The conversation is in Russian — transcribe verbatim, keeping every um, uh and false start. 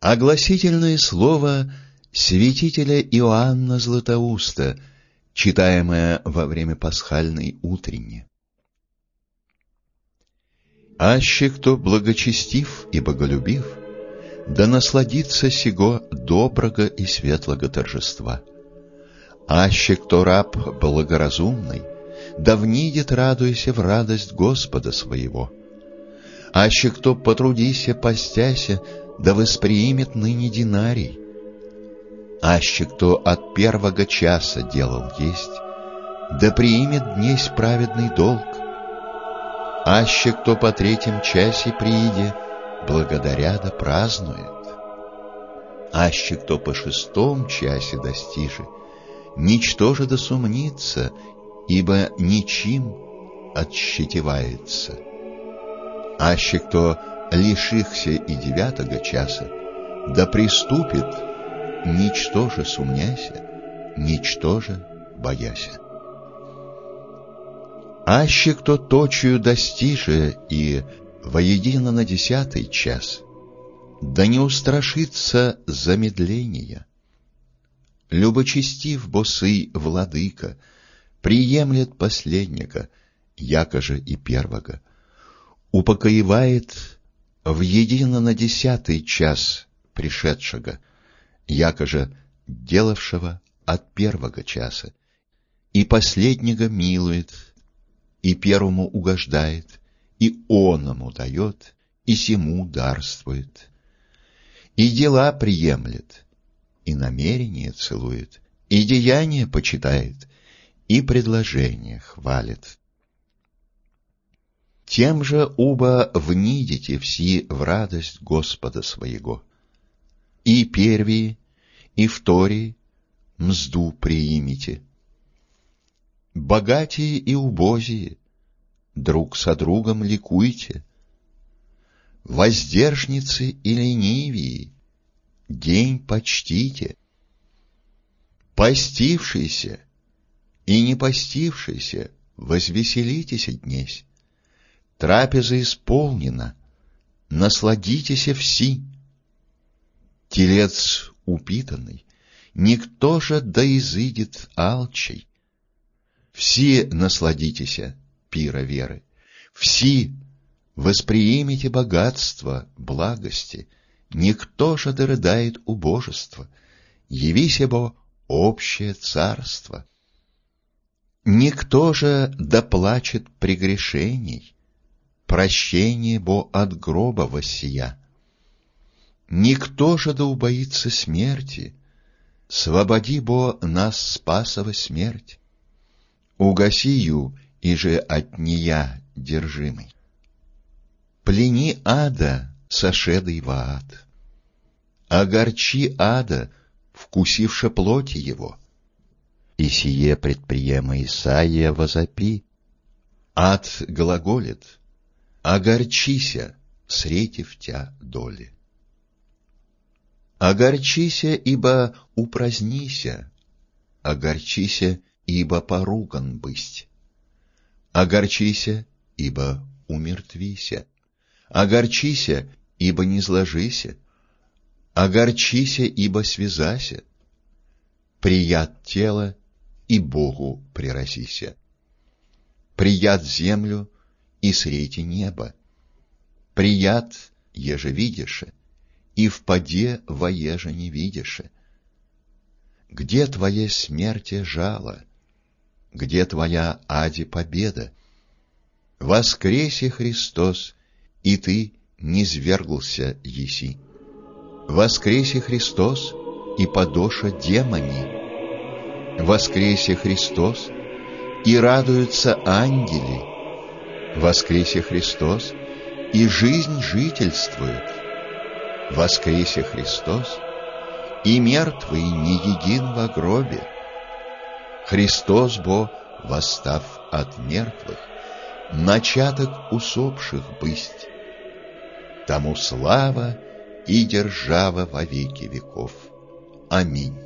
Огласительное слово святителя Иоанна Златоуста, читаемое во время пасхальной утренни. «Аще кто благочестив и боголюбив, да насладится сего доброго и светлого торжества. Аще кто раб благоразумный, да внидит, радуйся в радость Господа своего. Аще кто потрудися, постяся, да восприимет ныне динарий. Аще кто от первого часа делал есть, да приимет днесь праведный долг. Аще кто по третьем часе прииде, благодаря да празднует. Аще кто по шестом часе достиже, ничтоже да сумнится, ибо ничим отщетевается. Аще кто лишихся и девятого часа, да приступит, ничтоже сумняся, ничтоже бояся. Аще кто точию достиже и воедино на десятый час, да не устрашится замедления. Любочестив босый владыка, приемлет последнего, якоже и первого, упокоевает в едино на десятый час пришедшего, якоже делавшего от первого часа, и последнего милует, и первому угождает, и оному дает, и сему дарствует, и дела приемлет, и намерение целует, и деяния почитает, и предложения хвалит. Тем же уба внидите все в радость Господа своего. И первые, и вторые мзду приимите. Богатые и убозие, друг со другом ликуйте. Воздержницы и ленивые, день почтите. Постившийся и не постившийся, возвеселитесь днесь. Трапеза исполнена, насладитесь все. Телец упитанный, никто же да изыдет алчей. Все насладитесь пира веры, все восприимите богатство благости, никто же да рыдает убожество, явися бо общее царство. Никто же да плачет прегрешений, прощение бо от гроба воссия. Никто же да убоится смерти, свободи бо нас спасова смерть. Угасию, и же от нея держимый. Плени ада, сошедый в ад. Огорчи ада, вкусивша плоти его. И сие предприема Исаия возопи. Ад глаголит: огорчися, сретив тя доли. Огорчися, ибо упразднися, огорчися, ибо поруган бысть. Огорчися, ибо умертвися, огорчися, ибо не зложися, огорчися, ибо связася. Прият тело, и Богу прирасися. Прият землю, и срети небо. Прият, еже видише, и впаде воеже не видише. Где твоя смерти жало? Где твоя ади победа? Воскресе Христос, и ты низвергался еси. Воскресе Христос, и подоша демони. Воскресе Христос, и радуются ангели. Воскресе Христос, и жизнь жительствует. Воскресе Христос, и мертвый не един во гробе. Христос бо, восстав от мертвых, начаток усопших бысть. Тому слава и держава во веки веков. Аминь.